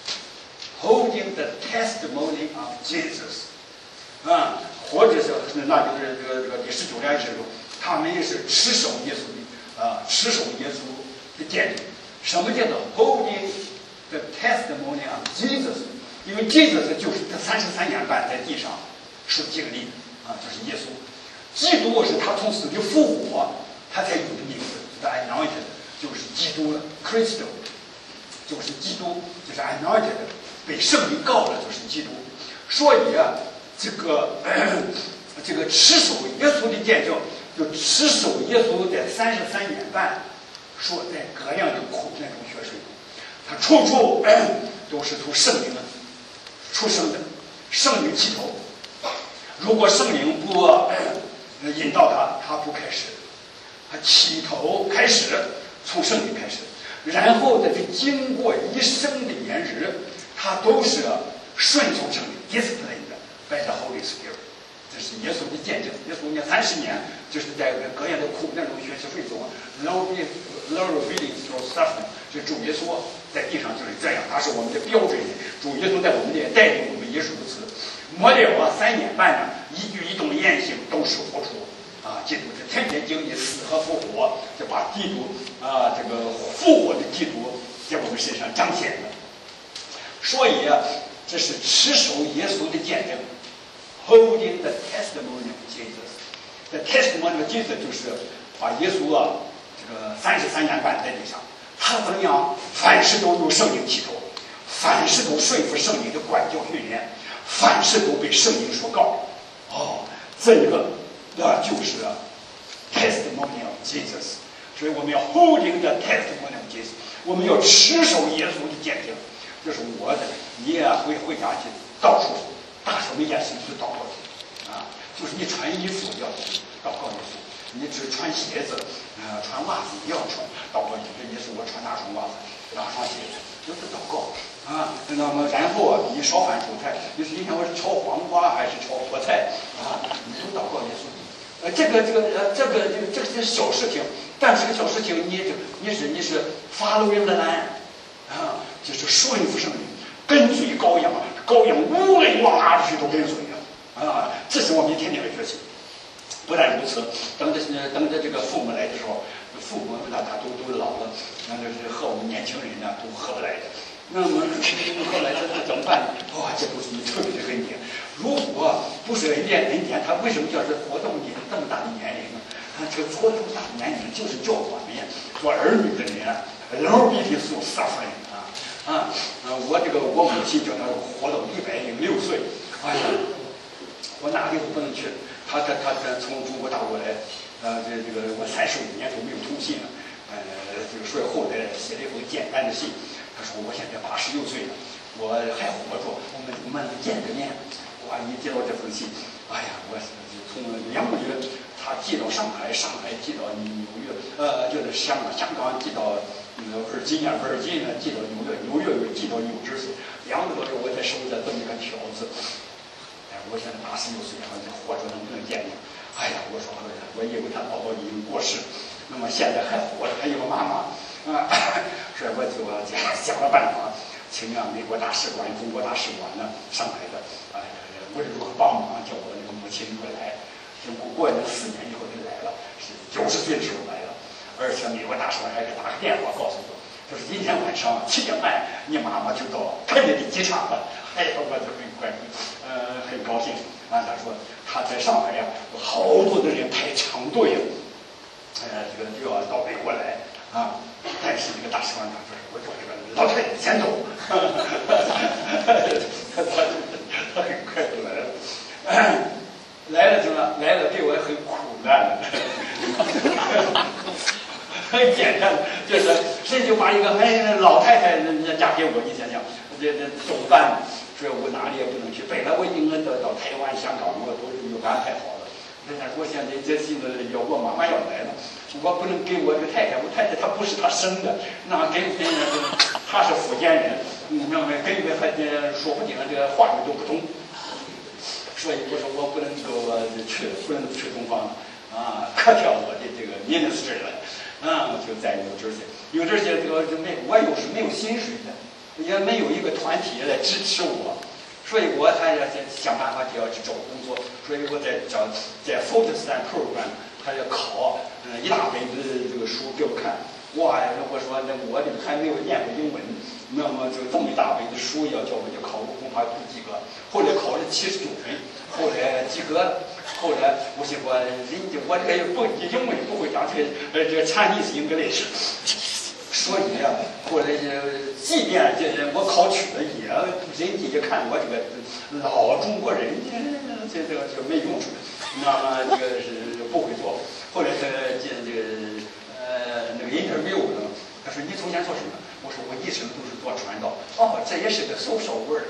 ，holding the testimony of Jesus， 啊，或者是那就是这个这个第十九章是说，他们也是持守耶稣的啊，持守耶稣的见证。什么叫做 holding the testimony of Jesus？ 因为 Jesus 就是这三十三年半在地上所经历的啊，就是耶稣。基督是他从死里复活，他才有的名字，是 anointed， 就是基督了 ，Christ， 就是基督，就是 anointed， 被圣灵告了，就是基督。所以啊，这个这个持守耶稣的见证，就持守耶稣在三十三年半所在各样的苦难中学水，他处处都是从圣灵出生的，圣灵起头。如果圣灵不引导他，他不开始，他起头开始从圣灵开始，然后再去经过一生的年日，他都是顺从圣灵 disciplined by the Holy Spirit。这是耶稣的见证。耶稣念三十年，就是在各样的苦难中学习顺从 ，low low feelings through suffering。就主耶稣在地上就是这样，他是我们的标准。主耶稣在我们这带领我们也是如此。末了啊，三年半呢，一举一动的言行都是活出啊，基督是天天经历死和复活，就把基督啊这个复活的基督在我们身上彰显了。所以啊，这是持守耶稣的见证 ，holding the testimony of Jesus。The testimony of Jesus 就是把耶稣啊这个三十三年半在地上，他怎样凡事都有圣灵起头，凡事都顺服圣灵的管教训练。凡事都被圣灵所告，哦，这个那就是 testimony of Jesus。所以我们要 holding the testimony of Jesus， 我们要持守耶稣的见证。这是我的，你也回回家去到处大声的言行去祷告去啊，就是你穿衣服要祷告耶稣，你只穿鞋子，呃，穿袜子也要穿祷告耶稣。耶稣我穿哪双袜子，哪双鞋子，就是祷告。啊，那么然后啊，你烧饭煮菜，你是今天我是炒黄瓜还是炒菠菜啊？你都祷告耶稣。呃，这个这个呃这个这个这个是小事情，但是个小事情，你就你是你是 following the line 啊，就是顺服圣灵，跟随羔羊，羔羊无论往哪里去都跟随啊，这是我们天天的学习。不但如此，等着等着这个父母来的时候，父母那他都都老了，那就是和我们年轻人呢都合不来的。那么后来这这怎么办呢？哇、哦，这都是你特别的恩典。如果不是恩典，恩典他为什么叫是活到你这么大的年龄呢？他这个活这么大的年龄，就是叫我们做儿女的人，Lord be his suffering 啊啊啊！我这个我母亲叫他活到一百零六岁，哎呀，我哪里都不能去。他他他他从中国大陆来，呃，这这个我三十五年都没有通信了，呃，这个所以后来写了一封简单的信。他说我现在八十六岁了，我还活着，我们我们见个面。哇，一接到这封信，哎呀，我从两个月，他寄到上海，上海寄到纽约，呃，就是香港，香港寄到那个维吉尼亚，维吉尼亚寄到纽约，纽约又寄到纽约市，两个多月我在收着这么一个条子。哎，我现在八十六岁了，活着能不能见你？哎呀，我说我以为他宝宝已经过世，那么现在还活着，还有个妈妈。啊，所以我就想了办法，请啊美国大使馆、中国大使馆呢，上海的，哎、呃，无论如何帮忙，叫我那个母亲过来。经过过了四年以后就来了，是九十岁的时候来了，而且美国大使馆还给打个电话告诉我，就是今天晚上七点半，你妈妈就到肯尼迪机场了。哎呀，我就很快，呃，很高兴啊。他说他在上海呀、啊，有好多的人排长队，呃，这个就要到美国来啊。但是这个大使馆长说：“我说这个老太太先走。”他很快就来了，来了怎么来了？对我很苦难的，很简单，就是谁就把一个哎老太太人家嫁给我，你想想，这这怎么办呢？所以我哪里也不能去。本来我已经到到台湾、香港，我都有安排好了。人家说现在这现在要我妈妈要来了。我不能给我这个太太，我太太她不是她生的，那跟跟她是福建人，你明白？跟跟还说不定这个话语都不通，所以我说我不能够去，不能去东方啊，克掉我的这个 ministry 了。 啊，就在纽泽西，纽泽西这个就没我有是没有薪水的，也没有一个团体来支持我，所以我还要想办法就要去找工作，所以我在找在 Fulton program 还要考，嗯，一大本子这个书给我看。哇呀！我说那我这个还没有念过英文，那么就这么一大本的书要叫我去考，我恐怕不及格。后来考了七十九分，后来及格。后来我想说，人家我这个不英文不会讲，这个呃这个 Chinese English， 所以呀、啊，后来即便这我考取了，也人家一看我这个老中国人，这这个就没用处，那么这个是不会做。后来这这这个。呃，那个 interview 呢，他说你从前做什么？我说我一生都是做传道。哦，这也是个 social work。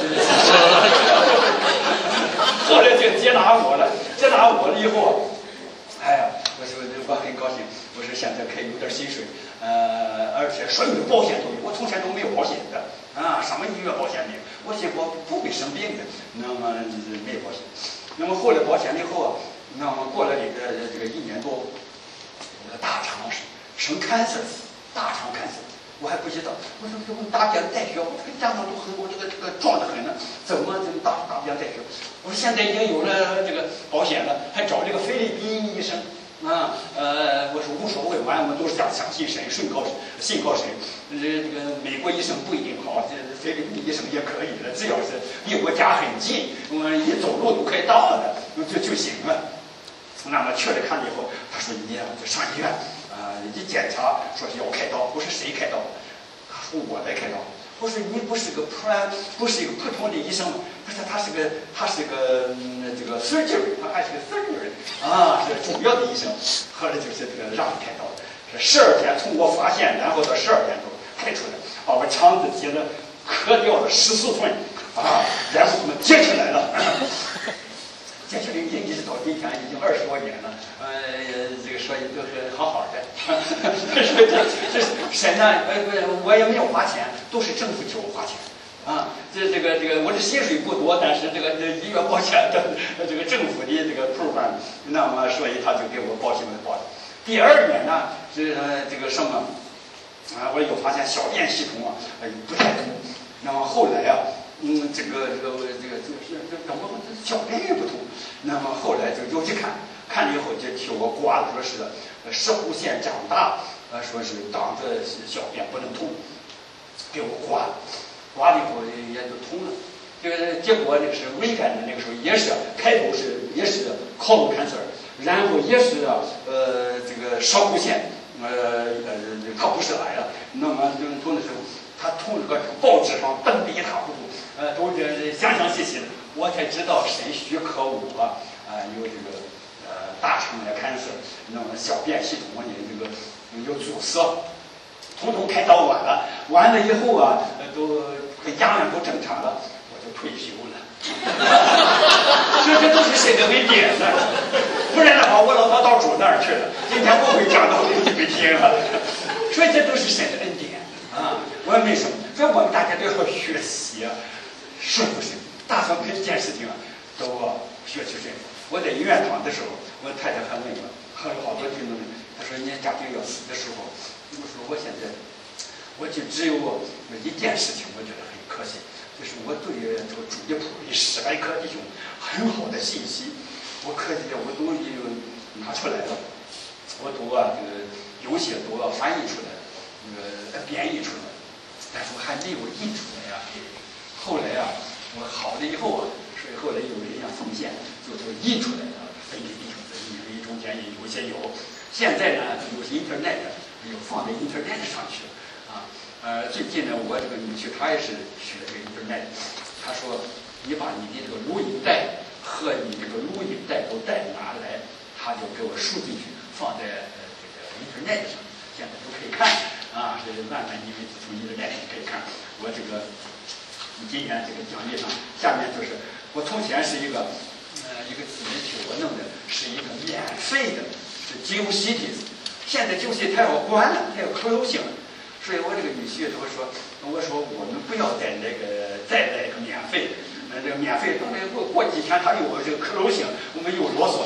后来就接纳我了，接纳我了以后，哎呀，我说我很高兴。我说现在可以有点薪水，呃，而且所有的保险都有，我从前都没有保险的啊，什么医院保险没有。我想我不会生病的，那么没有保险。那么后来保险以后啊，那么过了这个这个一年多。大肠生 cancer， 大肠 cancer， 我还不知道。我说这我大便带血，我这个家长都很，我这个这个壮得很呢，怎么这个大大便带血？我说现在已经有了这个保险了，还找这个菲律宾医生啊，呃，我说无所谓，反正我们都是相相信神，信靠信靠神。这这个美国医生不一定好，这菲律宾医生也可以的，只要是离我家很近，我一走路都可以到的，就就行了。那么去了看了以后，他说你呀就上医院，啊、呃，一检查说是要开刀。我说谁开刀？他说我来开刀。我说你不是个普不是一个普通的医生吗？他说他是个他是个、嗯、这个 surgery， 他还是个 surgery 啊，是主要的医生。后来就是这个让你开刀，是十二天从我发现，然后到十二天都开出来，把我肠子结了磕掉了十四寸啊，然后我们接出来了。接下来已经一直到今天已经二十多年了，呃，这个说的都是好好的。这这神呢，呃，我也没有花钱，都是政府给我花钱。啊，这这个这个我的薪水不多，但是这个这医院保险的这个政府的这个 program， 那么所以他就给我报销了报。第二年呢，这这个什么啊，我又发现小便系统啊，哎不太通。那么后来啊。嗯，这个这个这个这个是这怎么小便也不通？那么后来就又去看，看了以后就替我刮了，说是射弧线长大，呃，说是挡着小便不能通，给我刮了，刮了以后也就通了。这个结果那个是胃感的那个时候也是开头是也是colon cancer，然后也是呃这个射弧线，呃呃它不是癌了，那么就通的时候。他通这个报纸上登得一塌糊涂，呃，都是详详细细的，我才知道神许可我啊、呃，有这个呃大肠的 cancer， 那么小便系统呢这个有阻塞，统统开刀完了，完了以后啊，都样样都正常了，我就退休了。这这都是神的恩典呢，不然的话我老早到主那儿去了，今天不会讲道理就没听了，所以这都是神的恩典。啊，我也没什么，所以我们大家都要学习，顺服神。大部分每件事情啊，都要学习神。我在医院躺的时候，我太太还问我，还有好多听众们，她说你家庭要死的时候，我说我现在，我就只有一件事情，我觉得很可惜，就是我对这个主义普利史莱克弟兄很好的信息，我可以我都已经拿出来了，我都啊这个有些都要翻译出来。那个编译出来，但是我还没有印出来呀、啊。后来啊，我好了以后啊，所以后来有人要奉献，就就印出来了，分给弟兄姊妹，因为中间也有些有。现在呢，有些 internet 有放在 internet 上去啊。呃，最近呢，我这个女婿他也是学这个 internet， 他说你把你的这个录音带和你这个录音带都带拿来，他就给我输进去，放在呃这个 internet 上，现在都可以看。啊，这慢慢因为从你的来可以看，我这个今天这个讲义上，下面就是我从前是一个呃一个自媒体，我弄的是一个免费的，是 GeoCities， 现在 GeoCities 它要关了，它要 closing 了，所以我这个女婿我说，我说我们不要再那个再来个免费，呃这个免费，等过过几天他又这个 closing，我们又啰嗦了。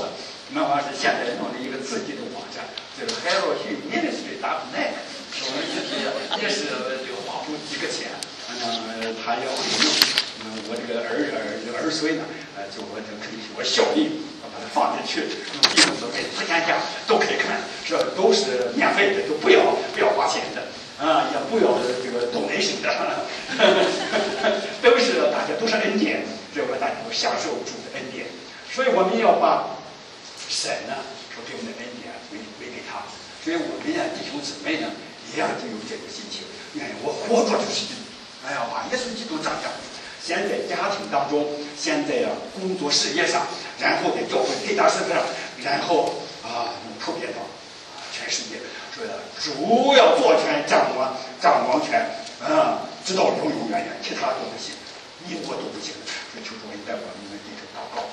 那我是现在弄了一个自己的网站，就是 Hello Hugh Ministry dot net， 我们也是也是这个花不几个钱，嗯，他要用，嗯，我这个儿儿儿孙呢，呃，就我就可以我效力，我把它放进去，弟兄姊妹之间家都可以看，这都是免费的，都不要不要花钱的。啊，也不要这个 donation 的，都是大家都是恩典，这个大家都享受主的恩典，所以我们要把神呢所给我们的恩典归归给他，所以我们呢弟兄姊妹呢一样就有这个心情，哎，我活着就是基督，哎呀，把耶稣基督彰显，先在家庭当中，先在工作事业上，然后在教会配搭身份上，然后啊，普遍到啊全世界。说的主要作权掌管掌管权，嗯，直到永永远远，其他都不行，你我都不行。所以求主为带我们的一种祷告。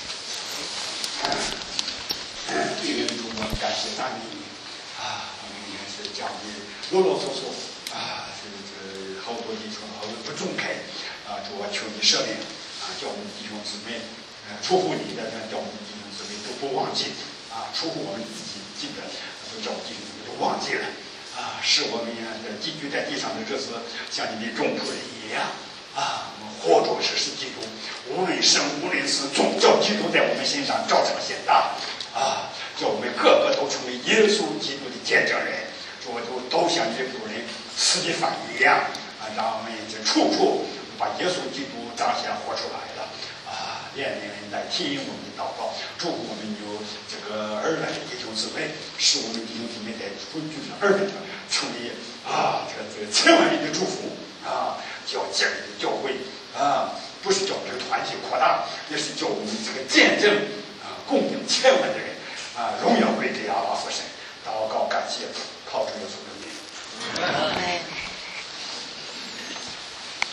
嗯，这个主我感谢赞美你啊，我们也是讲的啰啰嗦嗦啊，这个这个好多地方好多不中开啊，主我求你赦免啊，叫我们弟兄姊妹呃出乎你的，叫我们弟兄姊妹都不忘记啊，出乎我们自己记得，都叫弟兄。忘记了啊，使我们的寄居在地上的日子像你的众仆人一样啊，我们活着是是基督，无论生无论死，总叫基督在我们身上照常显大啊，叫我们个个都成为耶稣基督的见证人，说都都像你的仆人死的反一样啊，让我们这处处把耶稣基督彰显活出来了啊，连连来听我们的祷告，祝福我们有这个儿来的弟兄姊妹，使我们弟兄姊妹在分居的儿女成为啊这个这个千万人的祝福啊，叫建立教会啊，不是叫这个团体扩大，也是叫我们这个见证啊，供应千万的人啊，荣耀归给阿拉父神，祷告感谢，靠主耶稣的名。